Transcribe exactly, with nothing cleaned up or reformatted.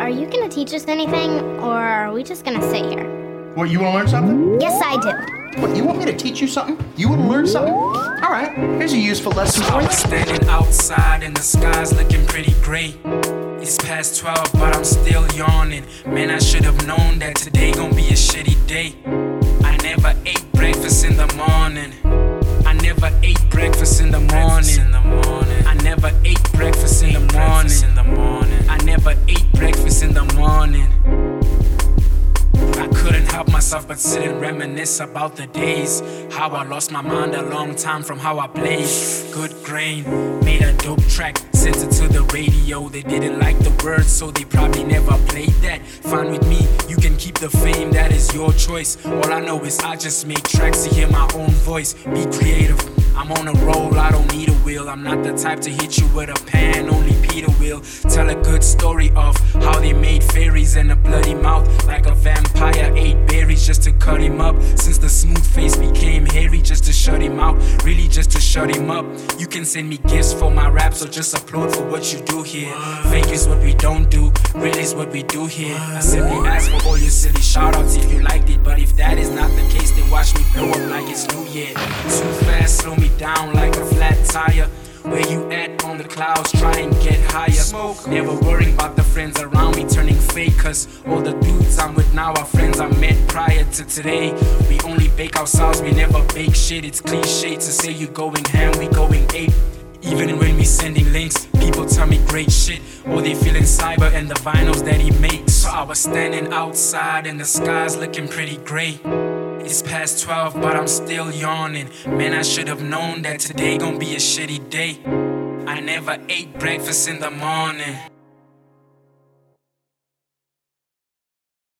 are you gonna teach us anything, or are we just gonna sit here? What, you wanna learn something? Yes, I do. What, you want me to teach you something? You wanna learn something? All right, here's a useful lesson I for you. was standing outside and the sky's looking pretty gray. It's past twelve, but I'm still yawning. Man, I should have known that today gon' be a shitty day. I never ate breakfast in the morning. I never ate breakfast in the morning. I never ate breakfast in the morning. I never ate breakfast in the morning. I couldn't help myself but sit and reminisce about the days. How I lost my mind a long time from how I blazed. Good grain, made a dope track, sent it to the radio. They didn't like the words, so they probably never played that. Fine with me, you can keep the fame, that is your choice. All I know is I just make tracks to hear my own voice. Be creative, I'm on a roll, I don't need a wheel. I'm not the type to hit you with a pan, only Peter will. Tell a good story of how they made fairies and a bloody mouth, like a vampire ate berries just to cut him up. Since the smooth face became hairy, just to shut him out, really just to shut him up. You can send me gifts for my rap, so just applaud for what you do here. Fake is what we don't do, real is what we do here. I simply ask for all your silly shoutouts if you liked it, but if that is not the case, then watch me blow up like it's New Year. Too fast, slow me down like a flat tire. Where you at on the clouds, try and get higher. Smoke, never worrying about the friends around me turning fake. Cause all the dudes I'm with now are friends I met prior to today. We only bake ourselves, we never bake shit. It's cliche to say you going ham, we going ape. Even when we sending links, people tell me great shit. Or they feeling cyber and the vinyls that he makes. So I was standing outside and the sky's looking pretty gray. It's past twelve, but I'm still yawning. Man, I should have known that today gon' be a shitty day. I never ate breakfast in the morning.